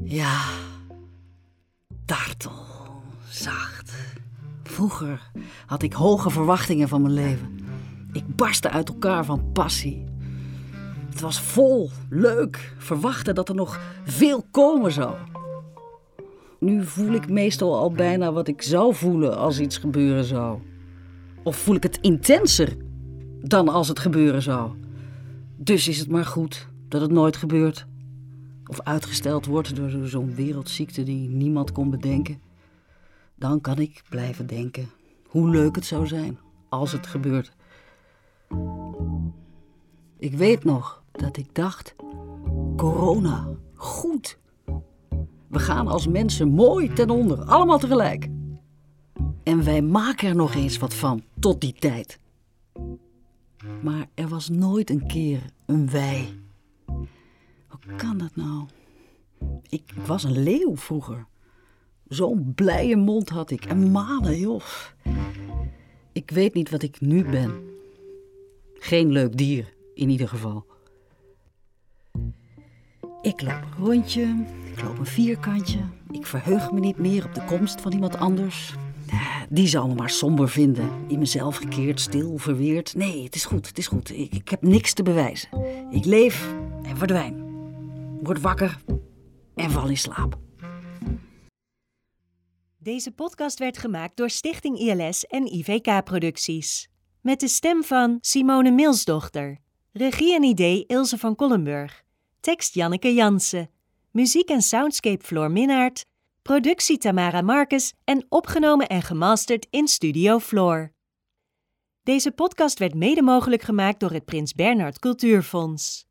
Ja, dartel, zacht. Vroeger had ik hoge verwachtingen van mijn leven. Ik barstte uit elkaar van passie. Het was vol, leuk, verwachten dat er nog veel komen zou. Nu voel ik meestal al bijna wat ik zou voelen als iets gebeuren zou. Of voel ik het intenser dan als het gebeuren zou. Dus is het maar goed dat het nooit gebeurt. Of uitgesteld wordt door zo'n wereldziekte die niemand kon bedenken. Dan kan ik blijven denken hoe leuk het zou zijn als het gebeurt. Ik weet nog dat ik dacht, corona, goed. We gaan als mensen mooi ten onder, allemaal tegelijk. En wij maken er nog eens wat van, tot die tijd. Maar er was nooit een keer een wij. Hoe kan dat nou? Ik was een leeuw vroeger. Zo'n blije mond had ik. En manen, joh. Ik weet niet wat ik nu ben. Geen leuk dier, in ieder geval. Ik loop een rondje, ik loop een vierkantje. Ik verheug me niet meer op de komst van iemand anders. Die zal me maar somber vinden. In mezelf gekeerd, stil, verweerd. Nee, het is goed, het is goed. Ik heb niks te bewijzen. Ik leef en verdwijn. Word wakker en val in slaap. Deze podcast werd gemaakt door Stichting ILS en IVK Producties. Met de stem van Simone Milsdochter. Regie en idee Ilse van Kollenburg. Tekst Janneke Jansen. Muziek en soundscape Floor Minnaert. Productie Tamara Marcus en opgenomen en gemasterd in Studio Floor. Deze podcast werd mede mogelijk gemaakt door het Prins Bernhard Cultuurfonds.